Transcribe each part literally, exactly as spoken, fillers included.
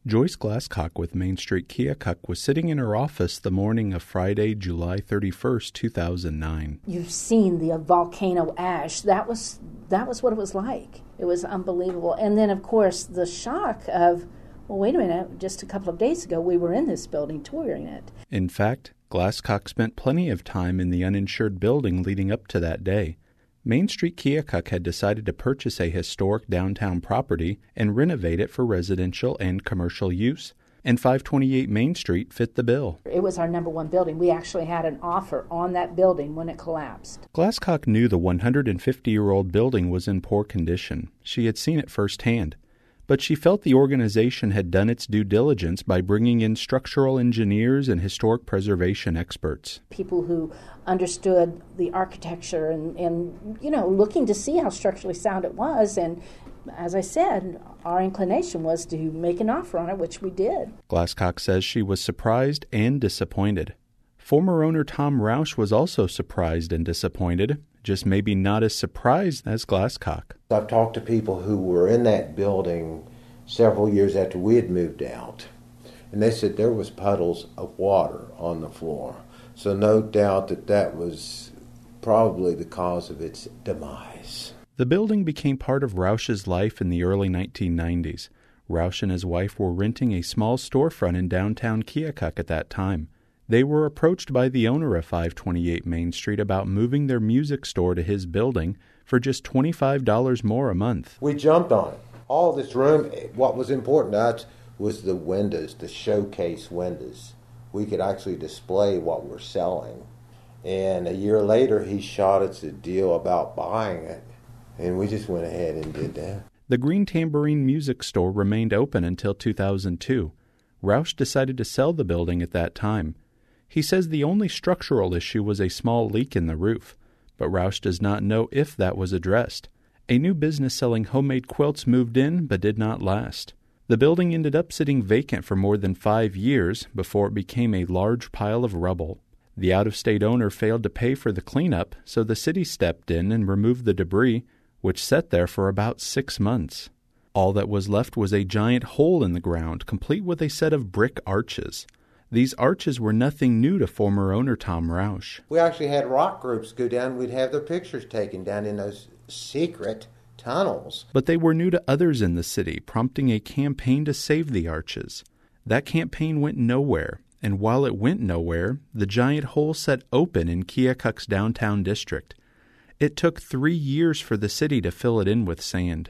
Joyce Glasscock with Main Street Keokuk was sitting in her office the morning of Friday, July thirty-first, two thousand nine. You've seen the volcano ash. That was that was what it was like. It was unbelievable. And then, of course, the shock of, well, wait a minute, just a couple of days ago, we were in this building touring it. In fact, Glasscock spent plenty of time in the uninsured building leading up to that day. Main Street Keokuk had decided to purchase a historic downtown property and renovate it for residential and commercial use, and five twenty-eight Main Street fit the bill. It was our number one building. We actually had an offer on that building when it collapsed. Glasscock knew the one hundred fifty-year-old building was in poor condition. She had seen it firsthand. But she felt the organization had done its due diligence by bringing in structural engineers and historic preservation experts. People who understood the architecture and, and, you know, looking to see how structurally sound it was. And as I said, our inclination was to make an offer on it, which we did. Glasscock says she was surprised and disappointed. Former owner Tom Roush was also surprised and disappointed, just maybe not as surprised as Glasscock. I've talked to people who were in that building several years after we had moved out, and they said there was puddles of water on the floor. So no doubt that that was probably the cause of its demise. The building became part of Roush's life in the early nineteen nineties. Roush and his wife were renting a small storefront in downtown Keokuk at that time. They were approached by the owner of five twenty-eight Main Street about moving their music store to his building for just twenty-five dollars more a month. We jumped on it. All this room, what was important to us was the windows, the showcase windows. We could actually display what we're selling. And a year later, he shot us a deal about buying it, and we just went ahead and did that. The Green Tambourine Music Store remained open until two thousand two. Roush decided to sell the building at that time. He says the only structural issue was a small leak in the roof, but Roush does not know if that was addressed. A new business selling homemade quilts moved in but did not last. The building ended up sitting vacant for more than five years before it became a large pile of rubble. The out-of-state owner failed to pay for the cleanup, so the city stepped in and removed the debris, which sat there for about six months. All that was left was a giant hole in the ground, complete with a set of brick arches. These arches were nothing new to former owner Tom Roush. We actually had rock groups go down. We'd have their pictures taken down in those secret tunnels. But they were new to others in the city, prompting a campaign to save the arches. That campaign went nowhere, and while it went nowhere, the giant hole sat open in Keokuk's downtown district. It took three years for the city to fill it in with sand.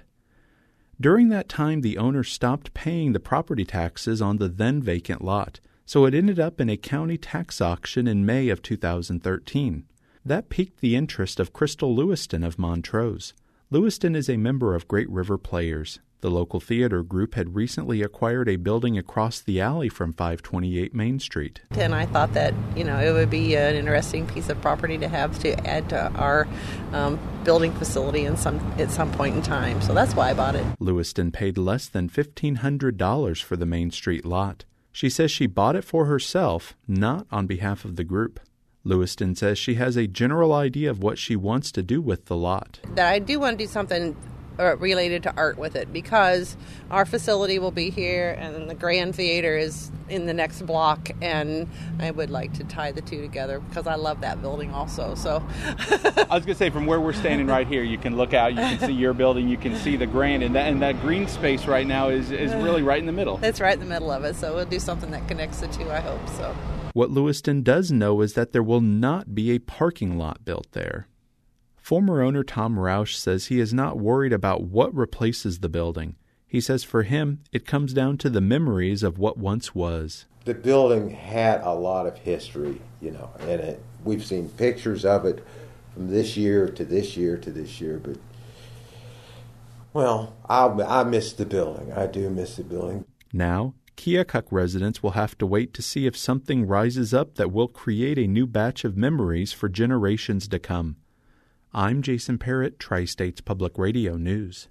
During that time, the owner stopped paying the property taxes on the then vacant lot, so it ended up in a county tax auction in May of two thousand thirteen. That piqued the interest of Crystal Lewiston of Montrose. Lewiston is a member of Great River Players. The local theater group had recently acquired a building across the alley from five twenty-eight Main Street. And I thought that, you know, it would be an interesting piece of property to have to add to our um, building facility in some at some point in time. So that's why I bought it. Lewiston paid less than fifteen hundred dollars for the Main Street lot. She says she bought it for herself, not on behalf of the group. Lewiston says she has a general idea of what she wants to do with the lot. That I do want to do something uh, related to art with it, because our facility will be here and the Grand Theater is in the next block, and I would like to tie the two together because I love that building also. So I was going to say, from where we're standing right here, you can look out, you can see your building, you can see the Grand, and that, and that green space right now is, is really right in the middle. It's right in the middle of it, so we'll do something that connects the two, I hope so. What Lewiston does know is that there will not be a parking lot built there. Former owner Tom Roush says he is not worried about what replaces the building. He says for him, it comes down to the memories of what once was. The building had a lot of history, you know, and it, we've seen pictures of it from this year to this year to this year, but, well, I, I miss the building. I do miss the building. Now, Keokuk residents will have to wait to see if something rises up that will create a new batch of memories for generations to come. I'm Jason Parrott, Tri-States Public Radio News.